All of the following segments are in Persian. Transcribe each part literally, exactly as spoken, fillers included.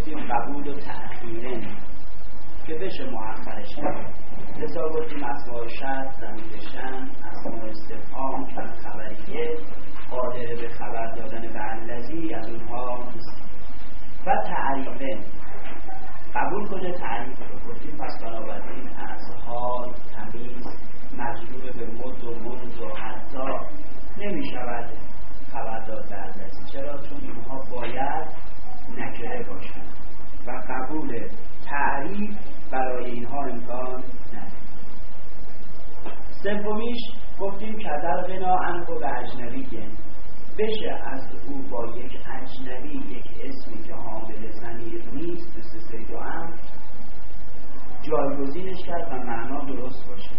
گفتیم قبول و تأخیرن که بشه مؤخرش کرد. لذا گفتیم اسماء شرط، ضمیر شأن، اسماء استفهام، کم خبریه، قادر به خبر دادن به الذی، از اونها نیست. و تعریفن قبول کنه تعریف رو گفتیم. پس بنابراین از حال، تمیز، مجرور به مد و منز و حتی نمی شود خبر داد به الذی. چرا؟ چون اینها باید نکره باشن و قبول تعریف برای اینها امکان نداره. سومیش گفتیم کدر غنا عنه به اجنبیه، بشه از او با یک اجنبی، یک اسمی که حامل ضمیر نیست مثل زید و عمرو، جایگزینش کرد و معنا درست باشه.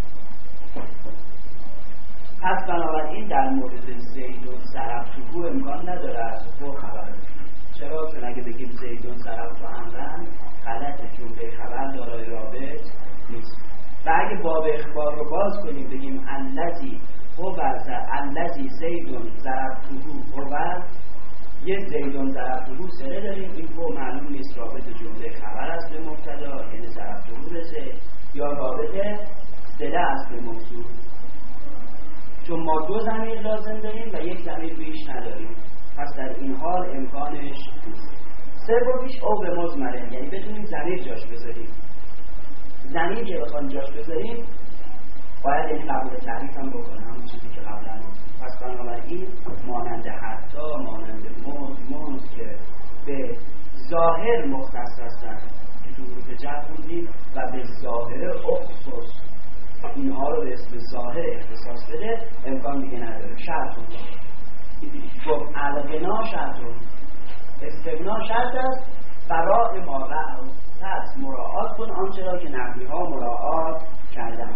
پس بنابراین در مورد زید و ضربته امکان نداره از او خبر بدیم. چرا؟ چون اگه بگیم زید و ضربته عمرو غلطه، جمله خبر دارای رابط نیست. و اگه باب اخبار رو باز کنیم بگیم الذی هو الذی زید ضربته هو، یه زید ضربته سره داریم، این هو معلوم نیست رابط جمله خبر است به مبتدا یعنی ضربته به زید یا رابط سره است به موصول، چون ما دو ضمیر لازم داریم و یک ضمیر بیش نداریم. پس در این حال امکانش نیست. سومیش او به مضمره، یعنی بتونیم ضمیر جاش بذاریم. ضمیر که بخوام جاش بذاریم باید یعنی قبول تعریف هم بکنه، همون چیزی که قبلا گفتیم. پس بنابراین مانند حتی، مانند مد، منز که به ظاهر مختص هستن که تو حروف جر خوندیم و به ظاهر اختصاص، اینها رو به اسم ظاهر اختصاص بده، امکان دیگه نداره. شرطون گفت الغنا شرطون، استغنا شرط است برای ما رأو، پس مراعات کن آنچه را که نحوی ها مراعات کردن.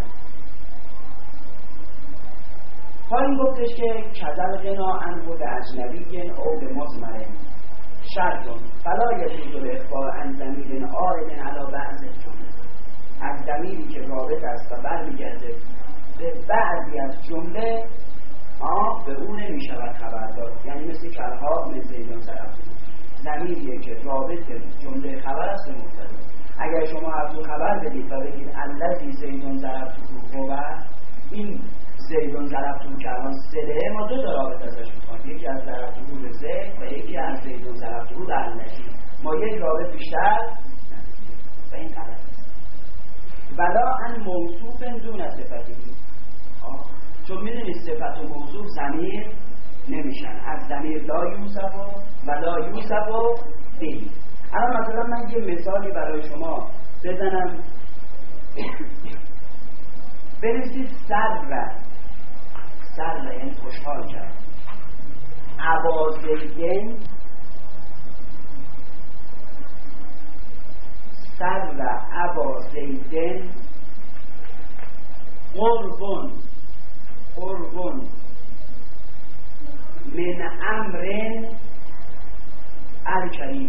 پایین گفتش که کذل غنا عنه به اجنبی او به مضمره شرطون فلا یجوز الاخبار عن ضمیر عائد علی بعض الجمله، از ضمیری که رابط است و برمیگرده به بعضی از جمله آه به اون نمیشود خبر داد. یعنی مثل کلها من زیدان ضربته ضمیریه که رابط جمله خبر است به مبتدا. اگر شما از اون خبر بدید و بگید الذی زیدان ضربته هو، این زیدان ضربته که الان سله ما دو تا رابط ازش میخواد، یکی از ضربته به زید و یکی از زیدان ضربته به الذی. ما یک رابط بیشتر و این غلط است. ولا ان موصوف دون صفتی، چون میدونید صفت و موصوف ضمیر نمیشن، از ضمیر لا یوصف و لا یوصف به. الان مثلا من یه مثالی برای شما بزنم، بنویسید سر و سر و یعنی خوشحال کرد، ابا زیدن، سر و ابا زیدن قربون قربون من امرن الکریم،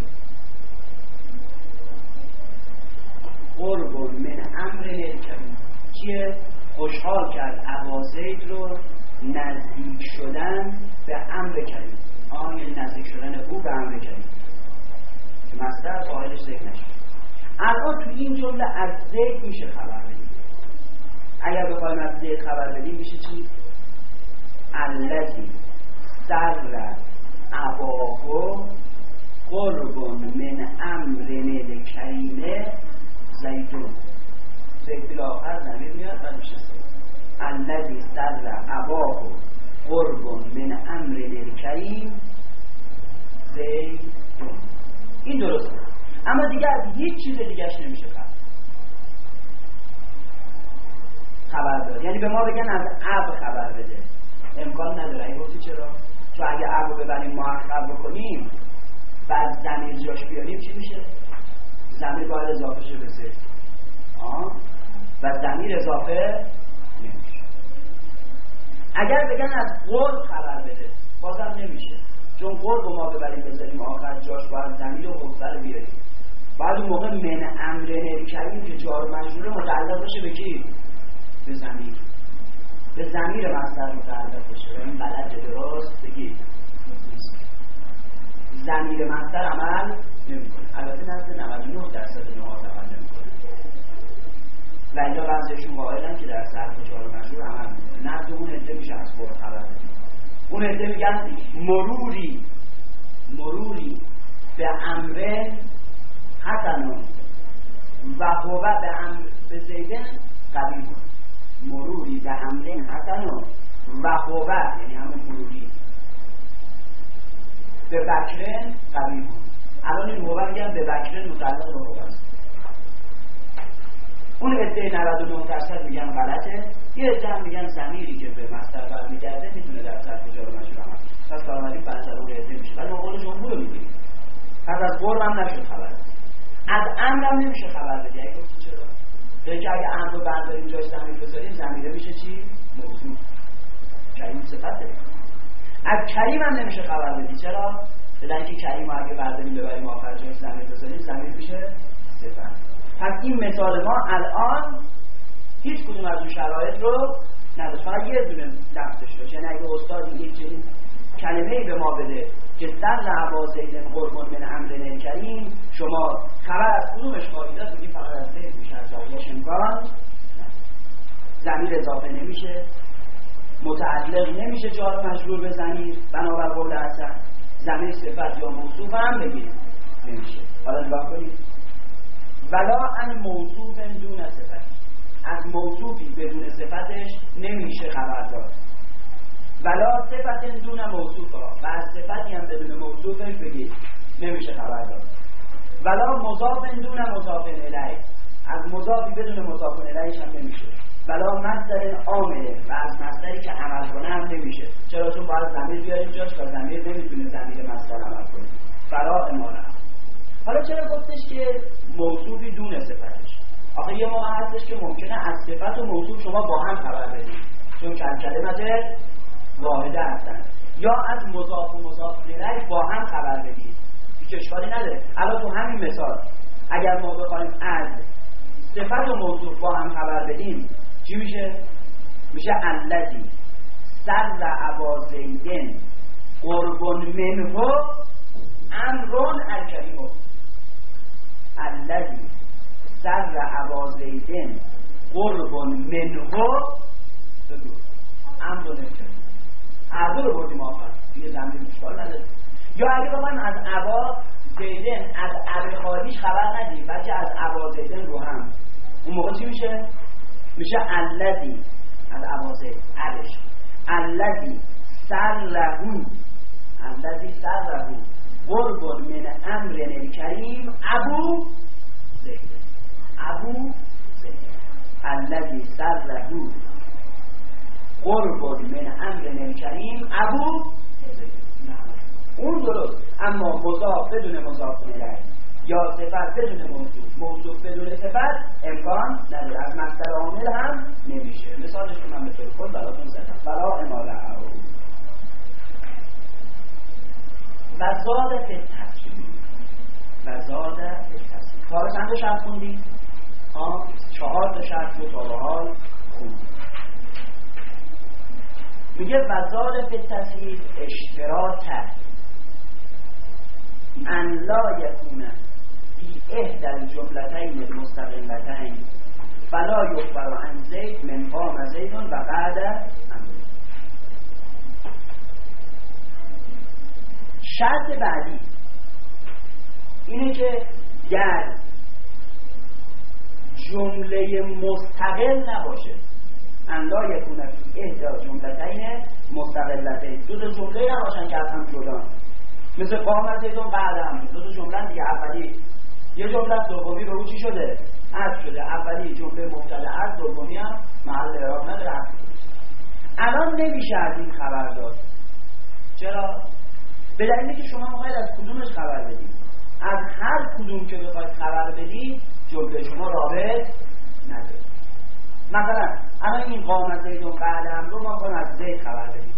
قربون من امرن الکریم چیه؟ خوشحال کرد ابا زید رو نزدیک شدن به امر کریم. آن یعنی نزدیک شدن او به امر کریم که مصدر فاعلش زید نشه. الان تو این جمله از زید میشه خبر بدیم. اگر بخوایم از زید خبر بدیم میشه چی؟ الذی سر اباهو قربون من امرن الکریم زیدون. زید بالاخر ضمیر میاد و میشه الذی سر اباهو قربون من امرن الکریم زیدون. این درسته، اما دیگه از هیچ چیز دیگهش نمیشه خبر خبر داد. یعنی به ما بگن از اب خبر بده، امکان نداره. این گفتی چرا؟ چون اگه اب رو ببریم مؤخر بکنیم بعد ضمیر جاش بیاریم چی میشه؟ ضمیر باید اضافه شه به زید و ضمیر اضافه نمیشه. اگر بگن از قرب خبر بده بازم نمیشه، چون قرب رو ما ببریم بذاریم آخر جاش باید ضمیر و مبتدا بیاریم. بعد اون موقع من امرن الکریم که جار مجرور متعلق بشه به کی؟ به ضمیر، به ضمیر مصدر متعلق بشه. این غلط درست بگید ضمیر مصدر عمل نمیکنه. البته نزد و الا بعضیشون قائلن که در صرف چهار مشهور عمل میکنه. نقد اون عده میشه از قول خبر بدیم. اون عده میگن مروری مروری به امر حسنون و هو به امر به زیدن قبیل. مروری به امر حسنون و هو یعنی همون مروری به بکرن قبیل. الان این هو میگن به بکرن متعلق به هو. اون عده نود و نه درصد میگن غلطه، یه عده هم میگن ضمیری که به مصدر برمیگرده میتونه در صرف جار و مجرور عمل کنه. پس بنابراین بعضی اون عده میشه. ولی ما قول جمهور رو میگیم. پس از قرب هم نشد خبر. از امر هم نمیشه خبر بدی. اگه گفت چرا؟ چون که اگه امر رو برداریم جاش ضمیر بذاریم ضمیره میشه چی؟ موصوف. کریم صفته. از کریم هم نمیشه خبر بدی. چرا؟ بدن که کریم رو اگه برداریم ببریم آخر جاش ضمیر بذاریم ضمیر میشه صفت. پس این مثال ما الان هیچ کدوم از اون شرایط رو نداشت. فقط یه دونه لفظش داشت. یعنی اگه استادی یک چنین کلمه‌ای به ما بده که سر لعبا زیدن قربان من امرن کریم، شما خبر از کدومش خواهید داد؟ بگید فقط از زید میشه، از جایش امکان ضمیر اضافه نمیشه، متعلق نمیشه جار و مجرور به ضمیر بنابر قول حسن، ضمیر صفت یا موصوف هم بگید نمیشه. حالا نگاه کنید ولا ان موصوف دون صفت، از موصوفی بدون صفتش نمیشه خبر داد. ولا صفت دون موصوفا، و از صفتی هم بدون موصوفش بگید نمیشه خبر داد. ولا مضاف دون مضاف الیه، از مضافی بدون مضاف الیهش هم نمیشه. ولا مصدر عامله، و از مصدری که عمل کنه هم نمیشه. چرا؟ چون باید ضمیر بیاریم جاش و ضمیر نمیتونه ضمیر مصدر عمل کنه. فرا امانه. حالا چرا گفتش که موصوفی دون صفتش؟ آخه یه موقع هستش که ممکنه از صفت و موصوف شما با هم خبر بدید، چون کلمه واحده هستن، یا از مضاف و مضاف الیه با هم خبر بدید، هیچ اشکالی نداره. الان تو همین مثال اگر ما بخوایم از صفت و موصوف با هم خبر بدیم چی میشه؟ میشه الذی سر ابا زیدن قرب منه امرون الکریم. الذی سر ابا زیدن قرب منه بگو امرون الکریم. عبا رو بردیم آخر یه زمین مشکال نداره. یا اگه بخوایم از ابا زیدن از ابی خالیش خبر ندیم بلکه از ابا زیدن رو هم، اون موقع چی میشه؟ میشه الذی از ابا زید ابش الذی سر لهو الذی سر لهو قرب من امر الکریم ابو زید ابو زید الذی سر لهو قرب من امر الکریم ابو زید. اون درست. اما مضاف بدون مضاف الیه یا صفت بدون موصوف موصوف بدون صفت امکان نداره، از مصدر عامل هم نمیشه. مثالش رو من به طور کل براتون زدم. فلا اماله و زاد فی التفصیل و زاد فی التفصیل. کار چند تا شرط خوندیم؟ ها چهار تا شرط رو تا به حال خوندیم. میگه و زاد فی التفصیل اشتراط ان لا یکونه فی احدى الجملتین المستقلتین فلا یخبر عن زید من قام زید و بعد امر. شرط بعدی اینه که در جمله مستقل نباشه. ان لا یکونه فی احدى جملتین مستقلتین، دو تا جمله نباشن که از هم جدا، مثل قام زیدون بعدم دو تا جمله دیگه. اولی یه جمله دومی به او چی شده؟ عطف شده. اولی جمله مبتدا است، دومی هم محل اعراب نداره عطف شده. الان نمیشه از این خبر داد. چرا؟ به دلیلی که شما میخواید از کدومش خبر بدید. از هر کدوم که بخواید خبر بدید جمله شما رابط نداره. مثلا الان این قام زیدون بعدم رو ما کنیم از زید خبر بدید،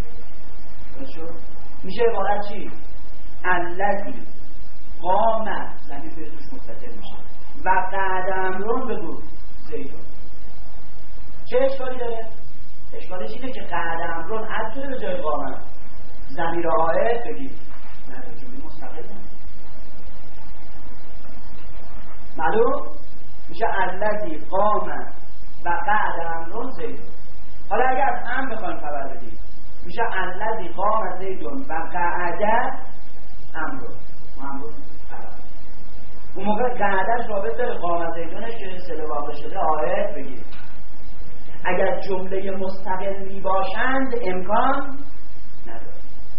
میشه عبارت چی؟ الذی قام زمین به توش متصل میشه و قعد امرون بگو زیدون. چه اشکالی داره؟ اشکالش اینه که قعد امرون عد شده به جای قام، ضمیر عائد بگید نداره، جمله مستقل نه. معلوم؟ میشه میشه الذی قام و قعد امر زید. حالا اگر از هم بخوایم خبر بدیم میشه الذی قام زید و قعد امر. امر خبر اون موقع قعدش رابط داره قام زیدونش که سله واقع شده آیت بگیریم. اگر جمله مستقل باشند امکان نداره.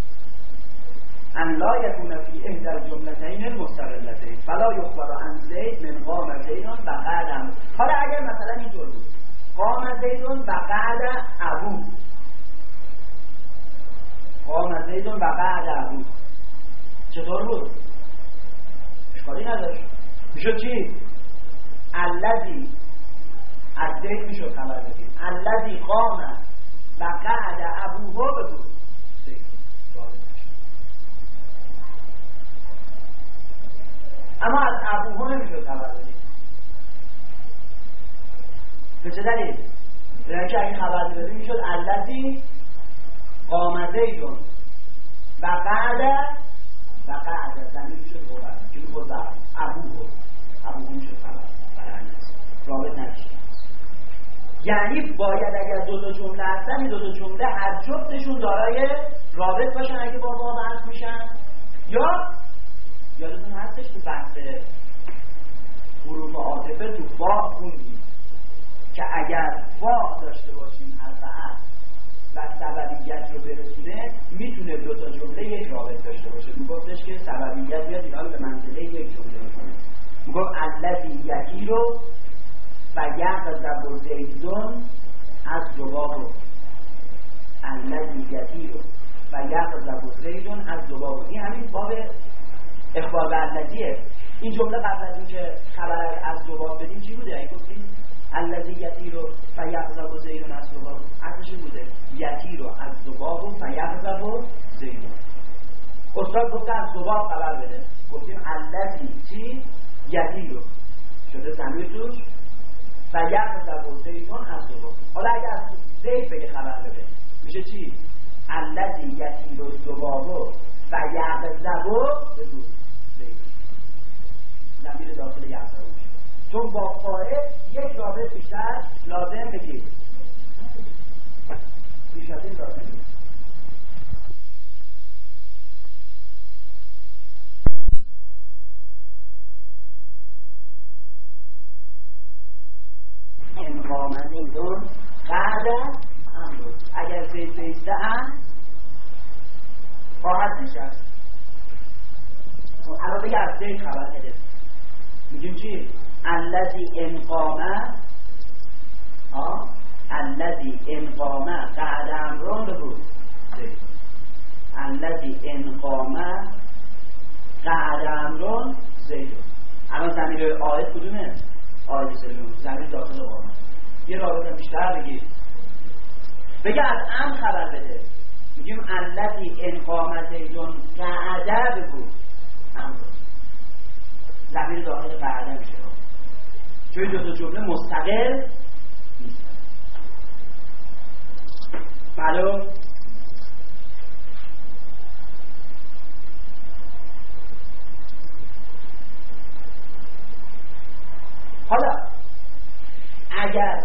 ان لا یکون فی احدى الجملتین المستقلتین فلا یخبر عن زید من قام زید و قعد امر. حالا اگر مثلا اینطور بود قام زید و قعد ابو، قام زید و قعد ابو چطور بود؟ اشکالی نداشت. میشد چی؟ الذی از زید میشد خبر بدیم الذی قام و قعد ابوه بگو زید. اما از ابوه نمیشد خبر بدیم. به چه دلیل؟ برای که اگه خبر بدیم میشد الذی قام زید و قعد و قعد زمین میشد خبر که میخود ابوه ابوه میشد خبر برای رابط نمیشه. یعنی باید اگر دو تا جمله هستن این دو تا جمله هر جفتشون دارای رابط باشن اگه با با بحث میشن. یا یادتون هستش تو بحث حروف عاطفه تو با خوندیم که اگر با داشته باشیم حرف عطف و سببیت رو برسونه میتونه دو تا جمله یک رابط داشته باشه. میگفتش که سببیت بیاد اینا رو به منزله یک جمله میکنه. میگفت الذی یکی رو و یغضب زیدون از ذبابه. الذی یطیر و یغضب زیدون از ذبابه. این همین باب اخبار به الذیه. این جمله قبل از اینکه خبر از ذباب بدیم چی بوده؟ اگه گفتیم الذی یطیر و یغضب زیدون از ذبابه اصلش این بوده یطیر از ذبابه و یغضب زیدون. استاد گفته از ذباب خبر بده، گفتیم الذی چی؟ یطیر شده ضمیر توش و یغضب زیدون از ذبابه. حالا اگر از زید بگه خبر بده میشه چی؟ الذی یطیر الذبابه و یغضب زیدون. ضمیر داخل یغضب میشه چون با فاعل یک رابط بیشتر لازم بگیر. بیشتر لازم بگیر. انقام زیدون قعد امر. اگر زید بیسته هم خواهد نشست. الان بگه از زید خبر بده میگیم چی؟ الذی انقام الذی انقام قعد امرون بگو زید. الذی انقام قعد امرون زید. الان ضمیر آیت کدومه؟ آیت سلیم ضمیر داخل قامه. یه رابطه بیشتر بگید بگه از ام خبر بده میگیم الذی انقام زیدون قعد بگو امرون. ضمیر داخل قعده میشه چون دو تا جمله مستقل نیست. معلوم؟ حالا اگر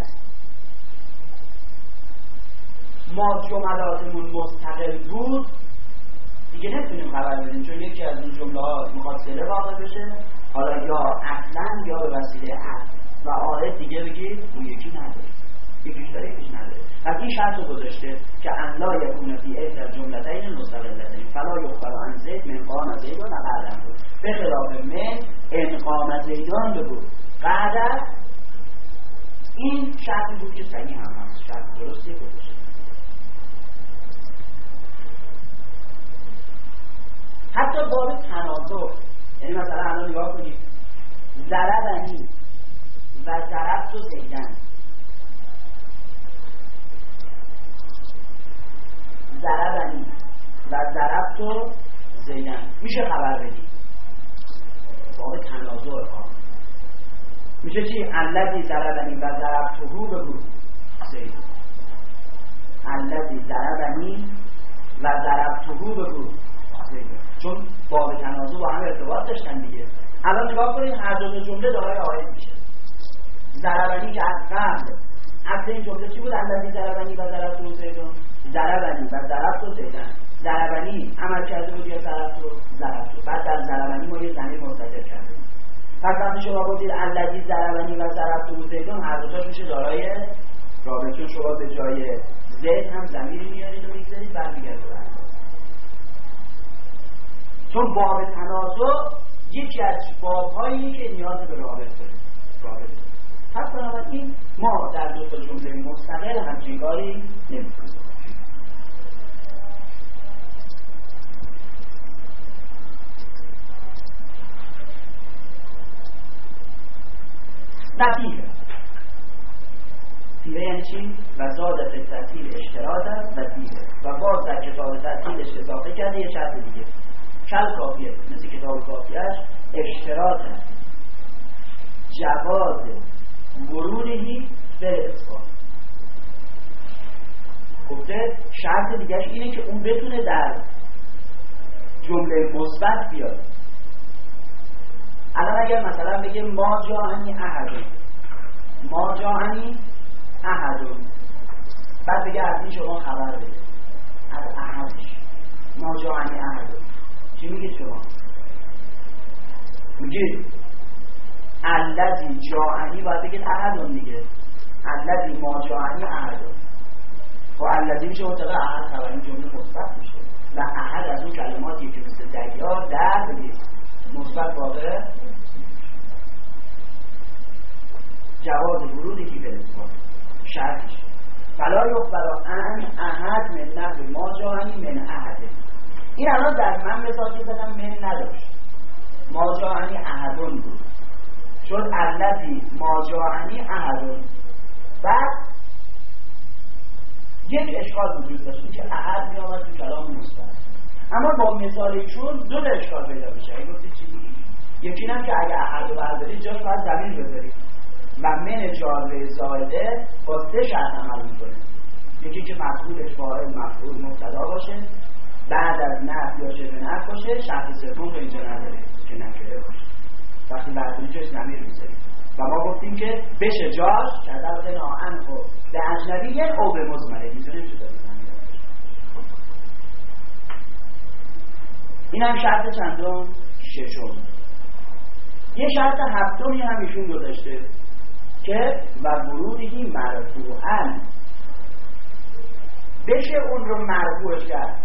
ما جملاتمون مستقل بود دیگه نمیتونیم خبر بدیم چون یکی از این جمله ها میخواد سله واقع بشه. حالا یا اصلا یا به وسیله اصل و آیت دیگه بگید اون یکی نداره، یکیش داره یکیش نداره. پس این شرط رو گذاشته که ان لا یکون فی احدی الجملتین المستقلتین فلا یخبر عن زید من قام زیدون و قعد امر. به خلاف من ان قام زیدون بگو قعد. این شرطی بود که صحیح هم هست، شرط درستی گذاشته. حتی باب تناظر، یعنی مثلا الان نگاه کنید ضربنی و ضربت و زیدن. ضربنی و ضربت و زیدن میشه خبر بدی. باب تناظر ها میشه چی؟ الذی ضربنی و ضربته بگو زید. الذی ضربنی و ضربته بگو زید. چون باب تناظر با هم ارتباط داشتن دیگه. الان نگاه کنید هر دو تا جمله دارای آیت میشه. ضربنی که از قبل اصل این جمله چی بود؟ الذی ضربنی و ضربت زیدون، ضربنی و ضربت زیدن. ضربنی عمل کرده بود یا ضربت رو ضربت. بعد در ضربنی ما یه ضمیر مستتر کرده. پس وقتی شما گفتید الذی ضربنی و ضربت زیدون، هر دو تاش میشه دارای رابطه، چون شما به جای زید هم ضمیری میارید و میگذارید برمیگرده به اندازه. چون باب تناسب یکی از باب‌هایی که نیاز به رابطه داره. رابطه. پس بنابراین ما در دو تا جمله مستقل همچنگاری نمی‌کنیم. تفیه تیره یعنی چی؟ و زادت تفیل اشتراط است و تیره و باز در کتاب تفیلش اضافه کرده یه شرط دیگه کل کافیه، مثل کتاب کافیهش اشتراط است جواز ورودهی به اثبات. گفته شرط دیگهش اینه که اون بتونه در جمله مثبت بیاد. الان اگر مثلا بگه ما جاءنی احد، ما جاءنی احد، بعد بگه از این شما خبر بده از احدش، ما جاءنی احد، چی میگید شما؟ میگید الذی جاءنی، باید بگید احد دیگه، الذی ما جاءنی احد. و الذی میشه مطلق احد، خبر این جمله مثبت میشه و احد از اون کلماتی که مثل دریا در بگید مثبت واقع جواز ورودی به اثبات شرطش فلا یخبر ان احد من نحو ما جاءنی من احد. این الان در من مثالی زدم من نداشت، ما جاءنی احدون بود، شد الذی ما جاءنی احدون. بعد یک اشکال وجود داشت که احد می آمد تو کلام مثبت، اما با مثالیشون دو تا اشکال پیدا میشه. این گفتی چی؟ یکی اینم که اگه احد رو بردارید جاش باید ضمیر بذارید و من جاره زائده با سه شرط عمل میکنه. یکی که مفعولش فاعل مفعول مبتدا باشه، بعد از نفی یا شبه نفی باشه، شرط سوم رو اینجا نداره که نکره باشه. وقتی بردارید جاش ضمیر میذارید و ما گفتیم که بشه جاش که در ناعن خب به اجنبی او به مزمره میذاره میشه دارید ضمیر. این هم شرط چندم؟ ششم. یه شرط هفتمی هم ایشون گذاشته که و ورودی مرفوعاً، بشه اون رو مرفوعش کرد.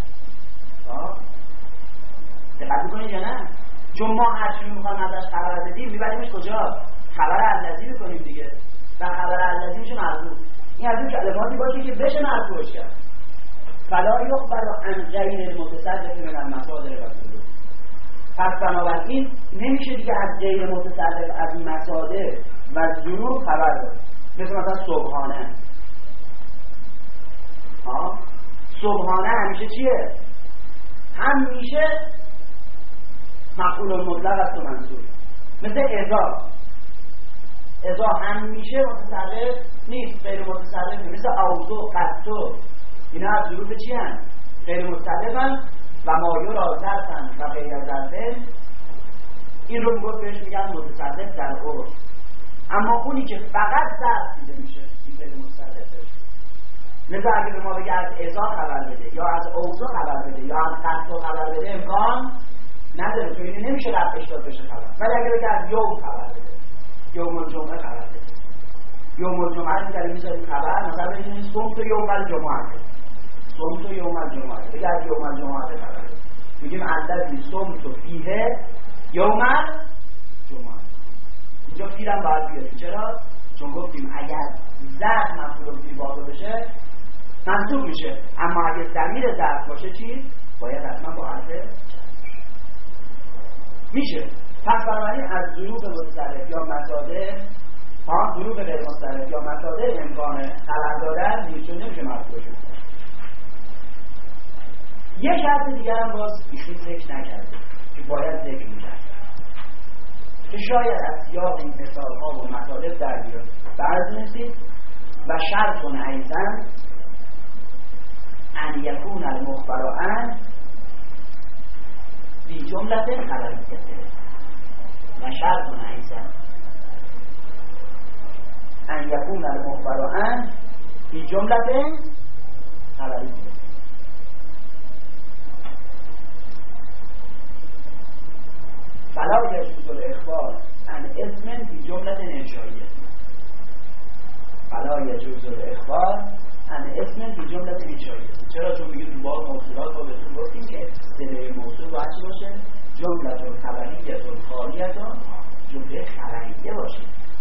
دقت میکنید یا نه؟ چون ما هرچی میخوایم ازش خبر بدیم میبریمش کجا؟ خبر الذی میکنیم دیگه و خبر الذی میشه مرفوع. این از اون کلماتی باشه که بشه مرفوعش کرد. فلا یخبر عن غیر المتصرف من المصادر و الظروف. پس بنابراین نمیشه دیگه از غیر متصرف از مصادر و ظروف خبر داد. مثل مثلا سبحانه. ها سبحانه همیشه چیه؟ همیشه مفعول مطلق است و منصوب. مثل اذا، اذا همیشه متصرف نیست، غیر متصرف. مثل اوضو، قطو، اینا از ظروف چی هست؟ غیر متصرفن و مایور آزرفن و غیر ظرفه. این رو میگفت بهش میگن متصرف در عرف. اما اونی که فقط ظرف دیده میشه این غیر متصرفه. مثل اگه به ما بگه از اذا خبر بده یا از اوضو خبر بده یا از قطو خبر بده امکان نداره، چون اینه نمیشه رفعش داد بشه خبر. ولی اگه بگه از یوم خبر بده، یوم الجمعه خبر بده، یوم الجمعه رو میذاری میذاری خبر، مثلا بگیم صوم تو یوم الجمعه، صوم تو یوم الجمعه، بگه از یوم الجمعه خبر بده. میگیم الذی صوم تو فیه یوم الجمعه. اینجا فیرم باید بیاد. چرا؟ چون گفتیم اگر ظرف مفعول فی واقع بشه منصوب میشه، اما اگه ضمیر ظرف باشه چی؟ باید حتما با حرف میشه. پس بنابراین از ظروف متصرف یا مصادر، ها ظروف غیر متصرف یا مصادر امکان خبر دادن نیست، چون نمیشه مرفوع شد. یه شرط دیگر هم باز ایشون ذکر نکرده که باید ذکر میکرد که شاید از سیاق این مثال ها و مطالب در بیاد. بعض نسید و شرط و نعیزن ان یکون المخبر عن بی جملت خبریته و شرط و نعیزن ان یکون المخبر عن فی جمله خبری. فلا یجوز الاخبار عن اسم فی جمله انشائیه. فلا یجوز الاخبار عن اسم فی جمله انشائیه. چرا؟ چون میگه تو باب موصولات رو بهتون گفتیم که صله موصول باید چی باشه؟ جمله خبریه خالیه جمله خبریه باشه.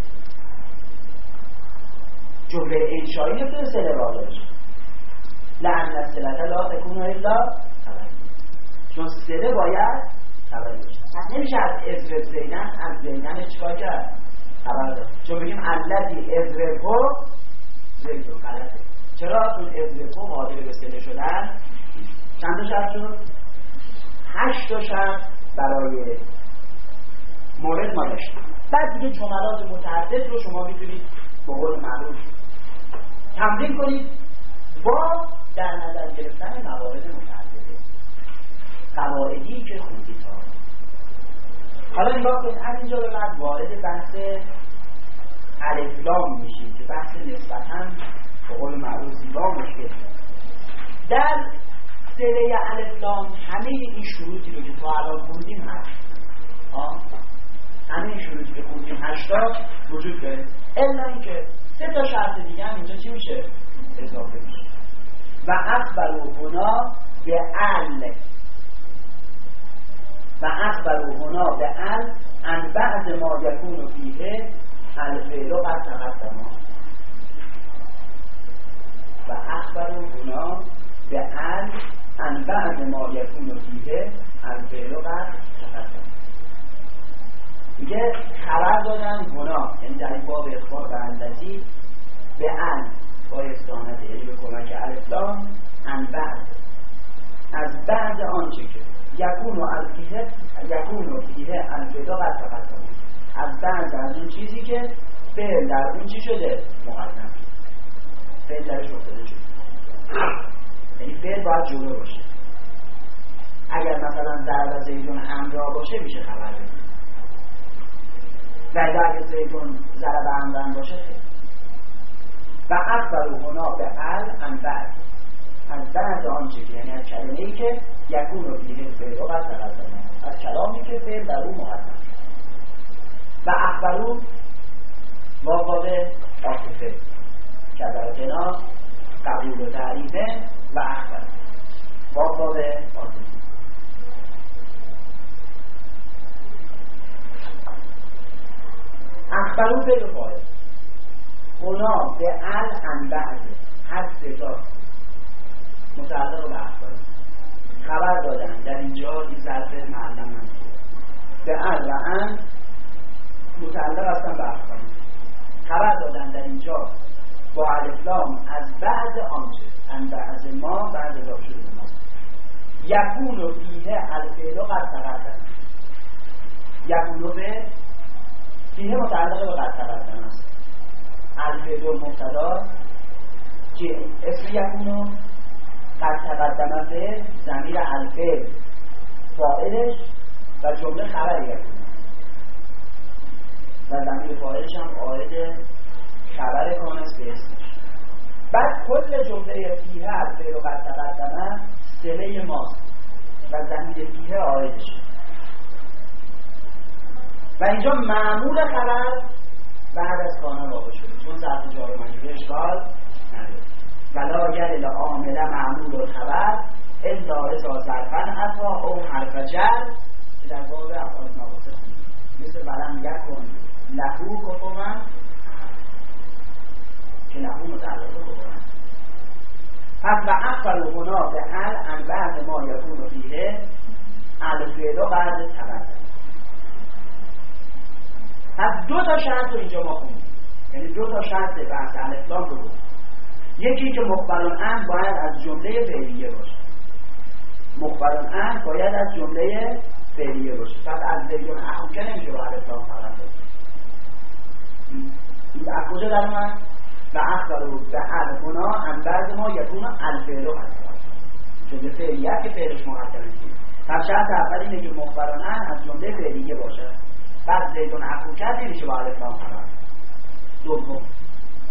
جمله انشایی نمیتونه صله واقع بشه. لأن الصلة لا تكون الا خبریه. چون صله باید خبری باشه. پس نمیشه از اضرب زیدن از زیدن چیکار کرد؟ خبر داد. چون بگیم الذی اضربه زیدون غلطه. چرا؟ چون اضربه قادر به صله شدن. چند تا شرط شد؟ هشت تا شرط برای مورد ما داشتیم. بعد دیگه جملات متعدد رو شما میتونید به قول معروف تمرین کنید با در نظر گرفتن موارد متعدده قواعدی که خوندید تا حالا نگاه کنید. از اینجا به بعد وارد بحث الف لام میشیم که بحث نسبتاً به قول معروف زیبا مشکل. در صله الف لام همه این شروطی رو که تا الان خوندیم هست. همه شروطی که خوندیم هشتا وجود داره، الا اینکه سه تا شرط دیگه هم اینجا چی میشه؟ اضافه میشه. و اخبرو هنا به ال و اخبرو هنا به ال ان بعد ما یکون فیه الفعل قد تقدم. و اخبرو هنا به ال ان بعد ما یکون فیه الفعل قد تقدم. میگه خبر دادن هنا، یعنی در این باب اخبار به الذی به ان با استعانت یعنی به کمک الف لام ان بعد از بعد آنچه که یکونو الفیه یکونو فیه الفعل قد تقدم، از بعد از اون چیزی که فعل در اون چی شده؟ مقدم شده، فعل درش افتاده شده. یعنی فعل باید جلو باشه. اگر مثلا ضرب زیدون امرا باشه میشه خبر بده، و اگر زیدون ضرب امرا باشه خیلی. و اخبرو هنا به ال ان بعد از بعد آنچه که یعنی از کلمه ای که یکون رو فیه فعل رو قد تقدم، از کلامی که فعل در اون مقدم. و اخبرو واقع عاطفه که در جنا قبول و تعریفه و اخبر واقع عاطفه. اخبرو فعل فاعل هنا به ال ان بعد هر سه تا متعلق به اخبار خبر دادن. در اینجا این ظرف معلم منصوب به ال و ان متعلق هستن به اخبار. خبر دادن در اینجا با الف لام از بعد آنچه ان بعد ما بعد اضافه شده ما یکون و فیه الفعل قد تقدم. یکون به فیه متعلق به قد تقدم است. الفعل مبتدا که اسم یکونو قد تقدم به ضمیر الفعل فاعلش و جمله خبر یکونو و ضمیر فاعلش هم عائد خبر کان است به اسمش. بعد کل جمله فیه الفعل قد تقدم صله ماست و ضمیر فیه عائدش و اینجا معمول خبر بعد از کانه واقع شده چون ظرف جار و مجرور اشکال نداره. ولا یل عامل معمول الخبر الا اذا ظرفا اتا او حرف جر که در باب افعال ناقصه خوندیم مثل ولم یکن لهو کفوا که لهو متعلق به کفوا. پس و اخبرو هنا به ال ان بعد ما یکون فیه الفعل بعد تقدم. پس دو تا شرط رو اینجا ما خوندیم، یعنی دو تا شرط بحث الف لام رو بود. یکی که مخبرون ان باید از جمله فعلیه باشه، مخبرون ان باید از جمله فعلیه باشه. پس از زیدون اخو که نمیشه با الف لام فقط بود. این از کجا در من؟ و اخبرو به ال هنا ان بعد ما یکون الفعل هست جمله فعلیه که فعلش مقدمه. پس شرط اول اینه که مخبرون ان از جمله فعلیه باشه. بعد زیدون اخو که نمیشه با الف لام فقط. دوم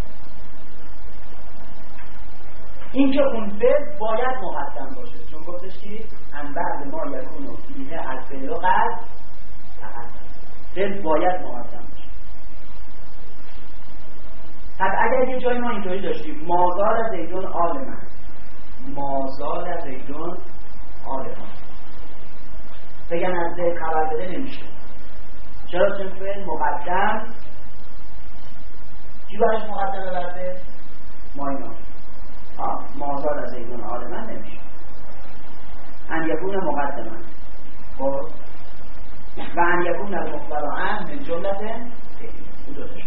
این که اون فعل باید مقدم باشه، چون گفتش که ان بعد ما یکون و فیه از فعل و قد تقدم، فعل باید مقدم باشه. پس اگر یه جای ما اینطوری داشتیم مازال زیدون آل من، مازال زیدون آل من، بگن از زید خبر بده نمیشه. چرا؟ چون فعل مقدم چی باید مقدمه بر فعل؟ ماینا. مازال از زیدون آل من نمیشه. ان یکون مقدما خب و ان یکون المخبر عنه من جملت این دو تاش.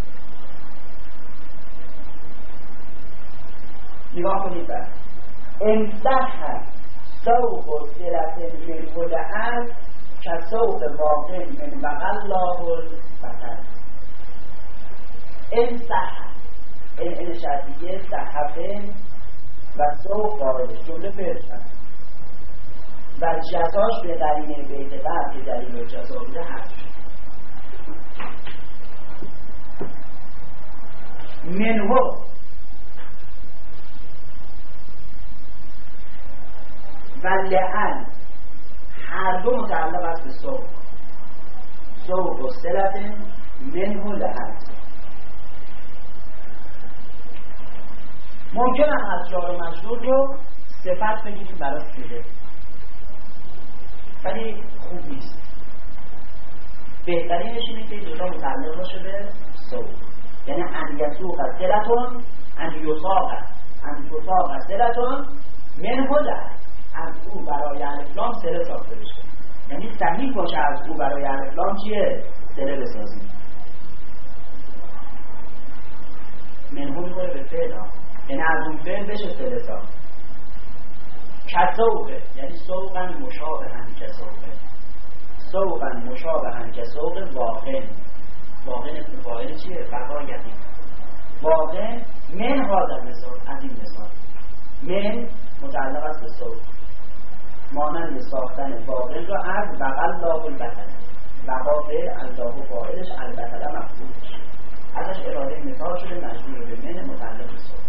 نگاه کنید بر امسح سوق و سلت من ولعن که سوق واقع من بغل لا البطن. امسح این این شرطیه صحفه و سوق واردش جمله فرش هست و جزاش به قرینه بیت قبل که دلیل جزا بوده هست. منهو و لعن هر دو متعلق است به سوق، سوق و صلت منهو لعن. ممکن هم از جار و مجرور رو صفت بگیریم برای صله، ولی خوب نیست. بهترینش اینه که دوتا متعلق باشه به سوق، یعنی ان یسوق صلتون ان یساق ان یساق صلتون منه لعن، از او برای الف لام صله ساخته بشه، یعنی صحیح باشه از او برای الف لام چیه؟ صله بسازیم. منه میخوره به فعل ها، یعنی از اون فعل بشه صله ساخت. کسوقه یعنی سوقا مشابهن کسوقه، سوقا مشابهن کسوق واقع. واقع اسم فاعل چیه؟ وقایتی. واقع من هذا مثال، از این مثال من متعلق است به سوق، مانند ساختن واقع را از بغل لا البطن، وقا فعل الله فاعلش البطن مفعولش، ازش اراده مثال شده مجبور به من متعلق به سوق.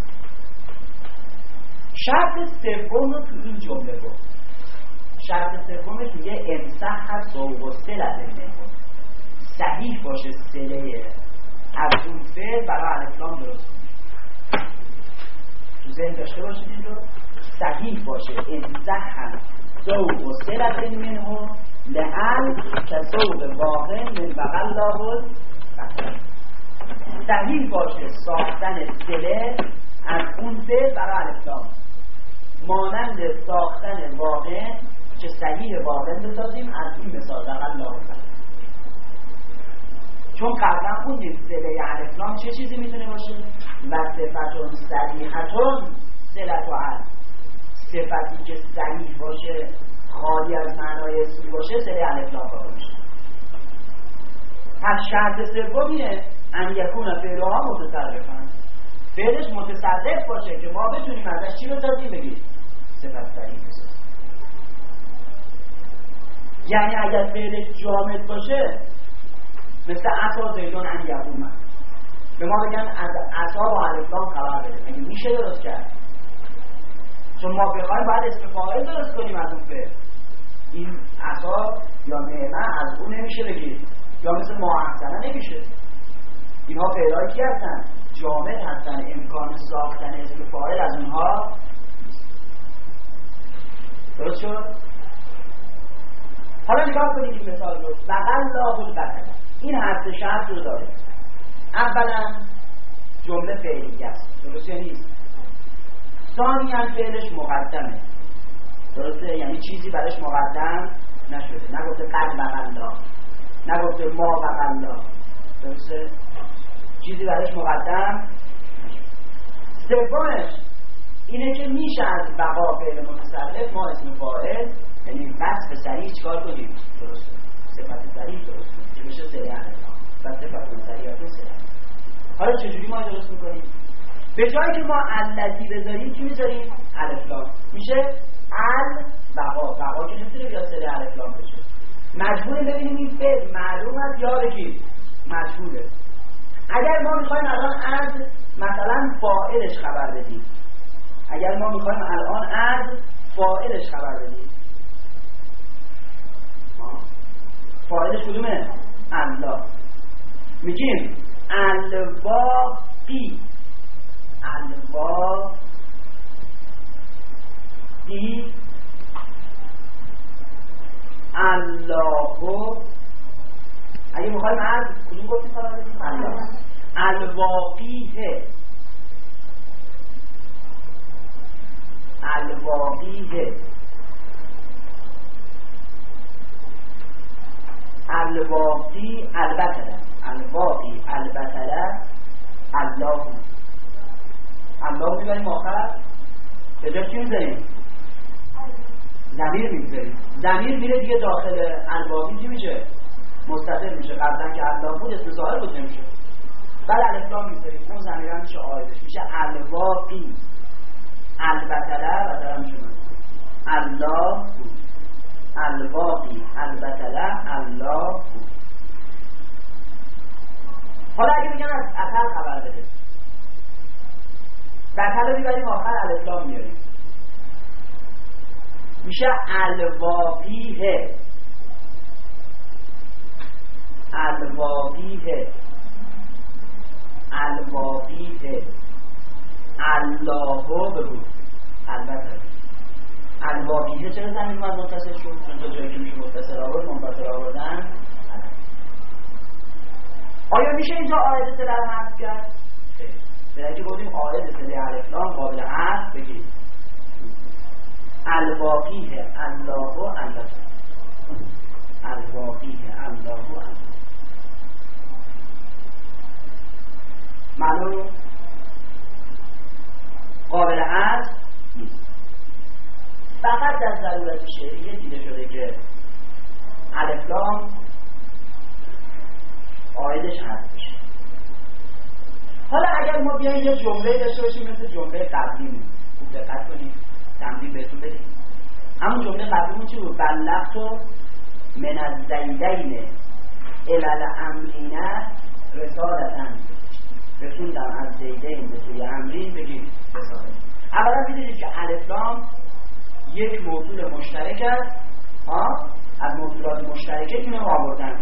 شرط سوم رو تو این جمله بود. شرط سومش میگه امسح سوق و صلت منه، صحیح باشه صله از اون فعل برای الف لام درست کنید. تو ذهن داشته باشید این رو، صحیح باشه امسح سوق و صلت منه لعن که سوق واقع من بغل لا البطن. صحیح باشه ساختن صله از اون فعل برای الف لام، مانند ساختن واقع که صحیح واقع بسازیم از این مثال بغل لا البطن. چون قبلا خوندیم صله الف لام چه چیزی میتونه باشه؟ و صفتون صریحتون صلت و عن، صفتی که صریح باشه خالی از معنای اسمی باشه صله الف لام باشه. پس شرط سومیه ان یکون فعلها متصرفن، فعلش متصرف باشه که ما بتونیم ازش چی بسازیم؟ بگید صفت صریح بسازیم. یعنی اگر فعلش جامد باشه مثل عصا زیدون ان یقوم، به ما بگن از عصا و الف لام خبر بده، مگه میشه درست کرد؟ چون ما بخوایم باید اسم فاعل درست کنیم از اون فعل. این عصا یا نعمه از اون نمیشه بگید، یا مثل ما احسنه نمیشه. اینها فعلایی کی هستن؟ جامد هستن، امکان ساختن اسم فاعل از اونها درست شد؟ حالا نگاه کنید این مثال رو. بغل لا البطن این هر سه شرط رو داره. اولا جمله فعلیه است، درست یا نیست؟ ثانیاً فعلش مقدمه، درسته؟ یعنی چیزی برش مقدم نشده، نگفته قد بغل لا، نگفته ما بغل لا، درسته؟ چیزی برش مقدم نشده. سومش اینه که میشه از بقا فعل متصرف ما اسم فاعل، یعنی وصف صریح چکار کنیم؟ درسته، صفت صریح درست کنیم که بشه صریح انفا و صفت صریح تو صریح. حالا چجوری ما درست میکنیم؟ به جایی که ما الذی بذاریم چی میذاریم؟ الف لام. میشه ال بقا، بقا که نمیتونه بیاد صریح الف لام بشه، مجبوریم ببینیم این فعل معلوم است یا کی اگر ما میخوایم الان از فاعلش خبر بدیم، فاعلش کدومه؟ الله. میگیم الواقی، الواقی الله. اگه میخوایم از کدوم گفتیم خبر بدیم؟ الله. الواقیه، الواقیه، الواقی البتله، الواقی البتله الله. الله میبریم آخر، به جا چی میذاریم؟ ضمیر میذاریم. ضمیر میره دیگه داخل الواقی چی میشه؟ مستتر میشه. قبلا که الله بود اسم ظاهر بود نمیشه. بعد الف لام میذاریم، اون ضمیر هم میشه عایدش، میشه الواقی البتله بتله میشه الله، الواقی البتله الله. حالا اگه بگم از اثر خبر بده، بتله رو بیاریم آخر الف لام میاریم، میشه الواقیه، الواقیه، الواقیه. اللهو بگو، البته الواقیه چرا زمین باید متصل شد؟ چون تا جایی که میشه متصل آورد منفصل آوردن. آیا میشه اینجا آیت سله رو حذف کرد؟ خیلی که بودیم آیت سله الف لام قابل حذف بگید الواقیه اللهو البته، الواقیه اللهو البته. معلوم؟ قابل حذف نیست. فقط در ضرورت شعریه دیده شده که الف لام آیدش حذف بشه. حالا اگر ما بیایم یه جمله داشته باشیم مثل جمله قبلیمون، خوب دقت کنید، تمرین بهتون بدیم. همون جمله قبلیمون چی بود؟ بلغتو من الزیدین الی الامرین رسالة، رسوندم از زیدین به سوی امرین بگید رسالت. اولا میدونید که الف لام یک موضوع مشترک است، از موضوعات مشترکه اینو آوردن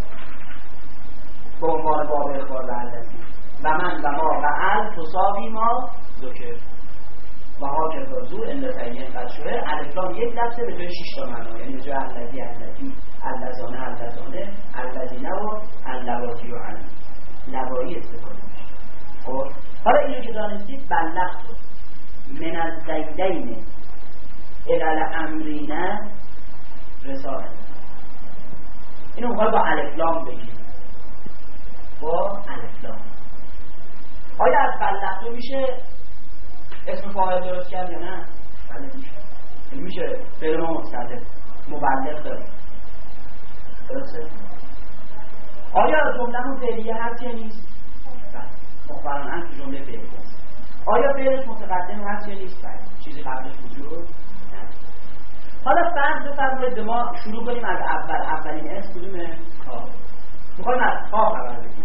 به عنوان باب اخبار و الذی و من و ما و ال تساوی ما ذکر و ها که تازو اندتعین قد شده. الف لام یک لفظه به جای شش تا معنا، یعنی به جای الذی الذی اللذانه اللذانه الذینه و اللواتی و علی لوایی استفاده میشه. خب حالا اینو که دانستید بلغتو من الزیدین الی الامرین رسالة، اینو میخواد با الف لام بگیم، با الف لام. آیا از بلغتو میشه اسم فاعل درست کرد یا نه؟ بله میشه. این میشه فعل ما مستتر مبلغ داریم، درسته؟ آیا جمله‌مون فعلیه هست یا نیست؟ بله. مخبران هم تو جمله فعلیه هست. آیا فعلش متقدم هست یا نیست؟ بله. چیزی قبلش وجود نداره. حالا فرض بفرمایید به ما شروع کنیم از اول. اولین اسم کدومه؟ کا. میخوایم از کا خبر بدیم.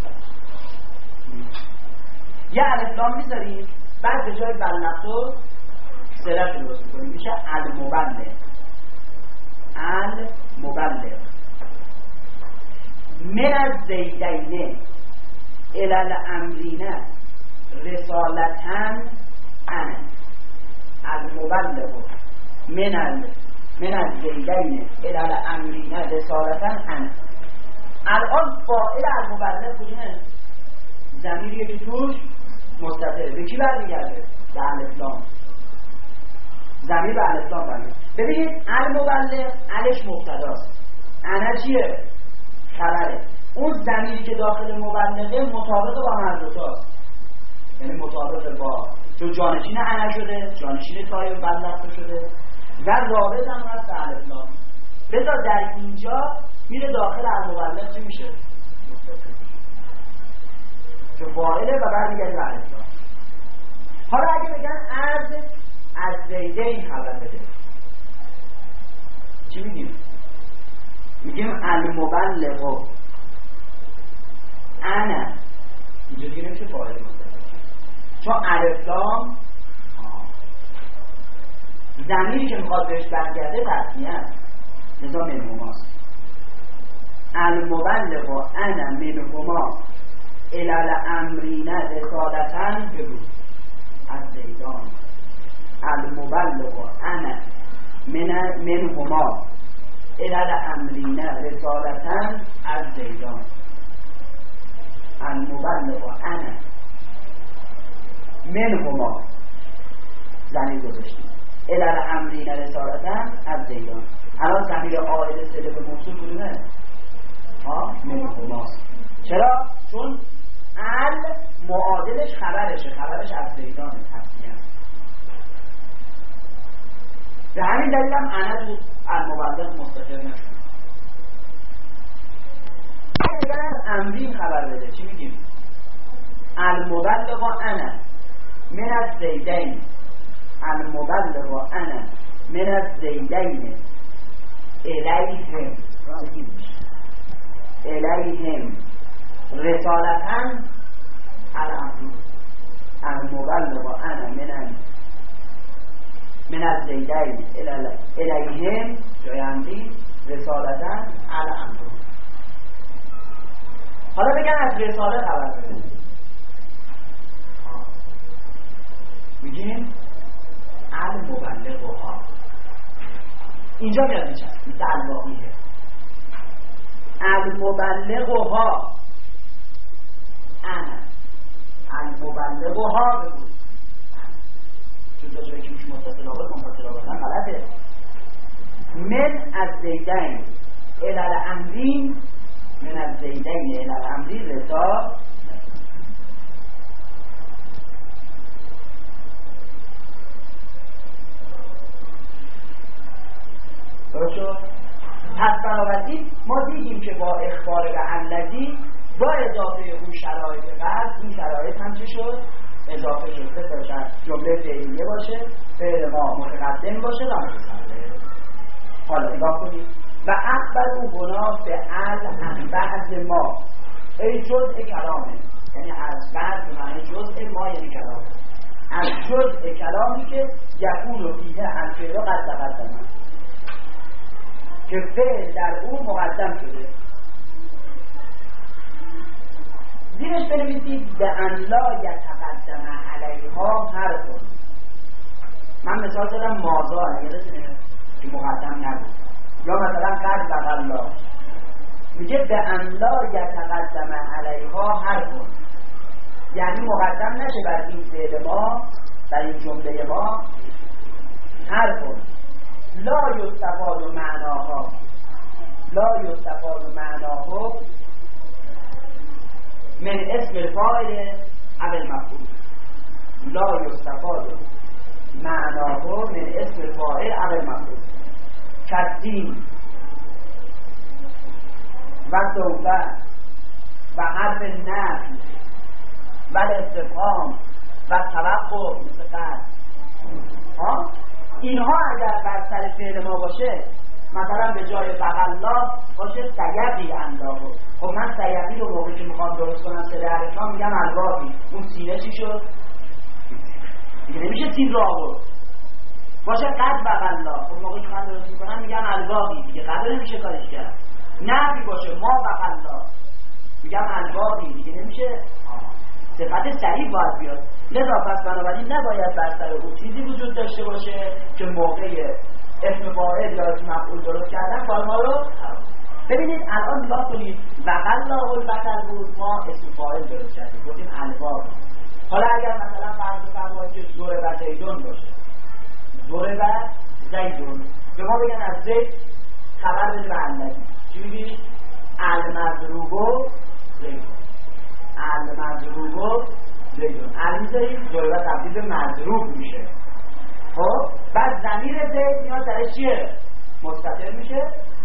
یه الف لام میذاریم، بعد به جای بلغتو صلت رو درست میکنیم، میشه المبلغ، المبلغ من الزیدین الی الامرین رسالتاً انا المبلغ من ال من الزیدین الی الامرین رسالتاً انا. الان فاعل المبلغ کدومه؟ ضمیریه که توش مستتره. به کی برمیگرده؟ به الف لام. ضمیر به الف لام برمیگرده. ببینید المبلغ الش مبتداست، انا چیه؟ خبره. اون ضمیری که داخل مبلغه مطابق با هر دو تاست، یعنی مطابق با تو جانشین انا شده، جانشین تای بلغ شده و رابط هم هست به الف لام. بذار در اینجا میره داخل المبلغ چی میشه؟ که فاعله و برمیگرده به الف لام. حالا اگه بگن از از زیدین خبر بده، چی میگیم؟ میگیم المبلغ اینجا دیگه نمیشه فاعل مستتر، چون الف لام ضمیری که میخواد بهش برگرده تسمیه است، لذا منهماست. المبلغ انا منهما الال امرین رسالتن بگو از زیدان. المبلغ انا من منهما الال امرین رسالتن از زیدان. المبلغ انا منهما زمین گذاشتیم الال امرین رسالتن از زیدان. الان ضمیر عائد صله به موصول کدومه؟ ها منهماست. چرا؟ چون ال معادلش خبرشه، خبرش از زیدان تسمیه است. به همین دلیل هم انا تو المبلغ مستتر نشد. اگر از امرین خبر بده چی میگیم؟ المبلغ انا من از زیدین. المبلغ انا من از زیدین الیهم الیهم رسالتن الامر. المبلغ انا من من از زیدین الیهم جای امری رسالتن الامر. حالا بگن از رساله خبر بده، میگیم المبلغها. اینجا میاد میشه مثل الواقعیه. المبلغها انا. المبلغها بگو چون تا جایی که میشه متصل آباد منفصل آباد هم غلطه. من از زیدین الال امرین من از زیدین الال امرین رسا. درست. پس بنابراین ما دیدیم که با اخبار به الذی با اضافه اون شرایط قبل این شرایط هم چه شد؟ اضافه شد. بسیار جمله فعلیه باشه، فعل ما متقدم باشه و متأخر. حالا نگاه کنید و اخبروا هنا به ال عن بعض ما ای جزء کلامه، یعنی از بعض به معنی جزء ما یعنی کلام، از جزء کلامی که یکون و فیه الفعل قد تقدمه که فعل در اون مقدم شده. زیرش بنویسید به ان لا یتقدم علیها حرف. من مثال زدم مازا یادتونه که مقدم نبود، یا مثلا قد بغلا میگه به ان لا یتقدم علیها حرف، یعنی مقدم نشه بر این فعل ما، بر این جمله ما حرف. لا یستفاد معناها، لا یستفاد معناها من اسم الفاعل او المفعول. لا یستفاد معناها من اسم الفاعل او المفعول کالدین و توبه و حرف نفی و استفهام و توقع مثل قد. ها اینها اگر بر سر فعل ما باشه، مثلا به جای بغلا باشه سیقی انداغو. خب من سیقی رو موقعی که میخوام درست کنم سه حرکان میگم الواقی، اون سینه چی شد؟ دیگه نمیشه سین رو آورد. باشه قد بغلا، خب موقعی که من درست میکنم میگم الواقی، دیگه قد نمیشه کارش کرد. نفی باشه ما بغلا میگم الواقی، دیگه نمیشه. صفت سریع باید بیاد. لذا پس بنابراین نباید بر سر اون چیزی وجود داشته باشه که موقع اسم فاعل یا اسم مفعول درست کردن کار ما رو. ببینید الان نگاه کنید وقلا البتر بود، ما اسم فاعل درست کردیم گفتیم الواقع. حالا اگر مثلا فرض فرمایید که ضرب زیدون باشه، ضرب زیدون، به ما بگن از زید خبر بده به الذی، چی میگی؟ المضروب زیدون. المضروب زیدون المیذاریم ضربه تبدیل به مضروب میشه. خب بعد ضمیر زید میاد درش چیه؟ مستتر میشه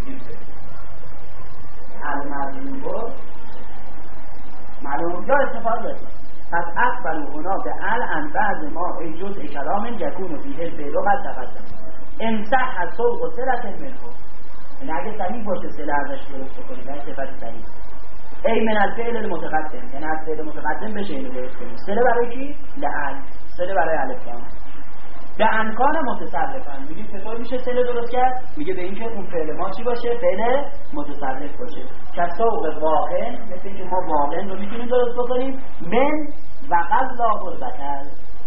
المضروب. معلوم یا استفاده داریم. پس اقبل هنا به ال ان بعض ما ای جزء کلام یکون فیه الفعل قد تقدم ان صح سوق صله منه. یعنی اگه صحیح باشه صله ازش درست کنید، یعنی صفت صحیح ای من الفعل المتقدم، یعنی از فعل متقدم بشه اینو درست کنیم. صله برای کی؟ لعل. صله برای الف لام. به امکان متصرفن. میگه چطور میشه سله درست کرد؟ میگه به اینکه اون فعل ما چی باشه؟ فعل متصرف باشه. کسوق واقع، مثل اینکه ما واقع رو میتونیم درست بکنیم. من وقالله البتر،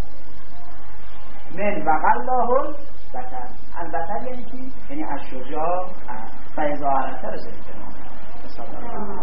من وقالله البتر. البتر یعنی چی؟ یعنی از شجاع و اذا عرفت رسید.